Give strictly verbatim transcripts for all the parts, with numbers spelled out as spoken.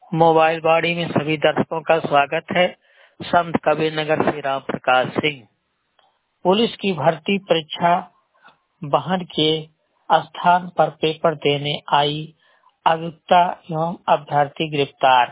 Mobile बाड़ी में सभी दर्शकों का स्वागत है। संत कबीर नगर से राम प्रकाश सिंह। पुलिस की भर्ती परीक्षा वाहन के स्थान पर पेपर देने आई अभियुक्ता एवं अभ्यर्थी गिरफ्तार।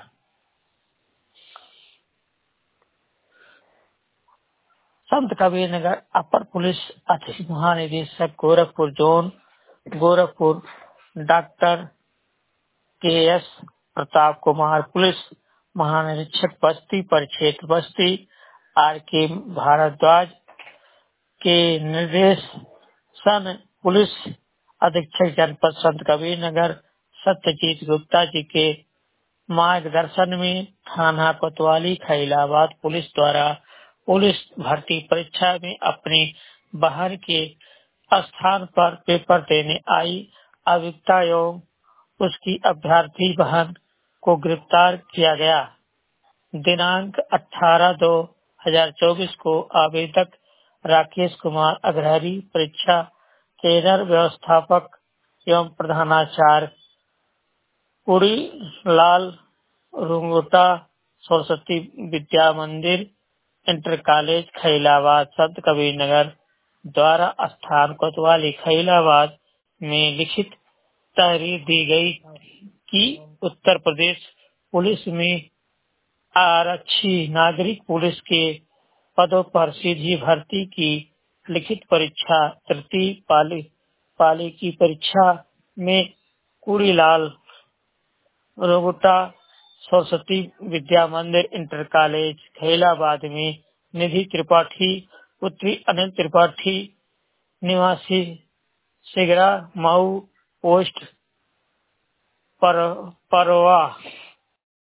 संत कबीर नगर अपर पुलिस अधीक्षक महानिदेशक Gorakhpur zone Gorakhpur doctor K S Pratap Kumar, पुलिस महानिरीक्षक बस्ती परिक्षेत्र बस्ती आर के भारद्वाज के निर्देश सन पुलिस अधीक्षक जनपद संत कबीर नगर सत्यजीत गुप्ता जी के मार्गदर्शन में थाना कोतवाली खैलाबाद पुलिस द्वारा पुलिस भर्ती परीक्षा में अपने बाहर के स्थान पर पेपर देने आई अभियुक्ता एवं उसकी अभ्यर्थी बहन को गिरफ्तार किया गया। दिनांक अठारह दो हजार चौबीस को आवेदक राकेश कुमार अग्रहरी, परीक्षा केंद्र व्यवस्थापक एवं प्रधानाचार्य कुड़ी लाल रुंगोटा सरस्वती विद्या मंदिर इंटर कॉलेज खैलाबाद संत कबीर नगर द्वारा स्थान कोतवाली खैलाबाद में लिखित तहरीर दी गई कि उत्तर प्रदेश पुलिस में आरक्षी नागरिक पुलिस के पदों पर सीधी भर्ती की लिखित परीक्षा तृतीय पाली पाली की परीक्षा में कुड़ीलाल रोगुटा सरस्वती विद्या मंदिर इंटर कॉलेज खैलाबाद में निधि त्रिपाठी पुत्री अनिल त्रिपाठी निवासी सिगरा मऊ पोस्ट पर परवा